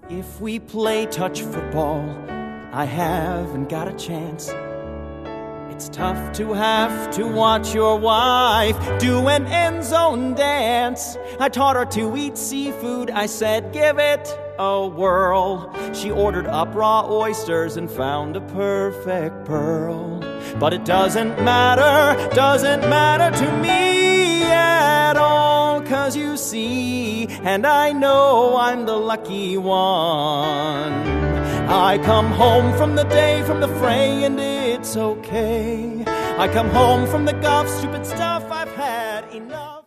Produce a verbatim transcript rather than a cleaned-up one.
If we play touch football, I haven't got a chance. It's tough to have to watch your wife do an end zone dance. I taught her to eat seafood. I said, give it a whirl. She ordered up raw oysters and found a perfect pearl. But it doesn't matter, doesn't matter to me at all. 'Cause you see, and I know I'm the lucky one. I come home from the day, from the fray, and it's okay. I come home from the golf, stupid stuff, I've had enough.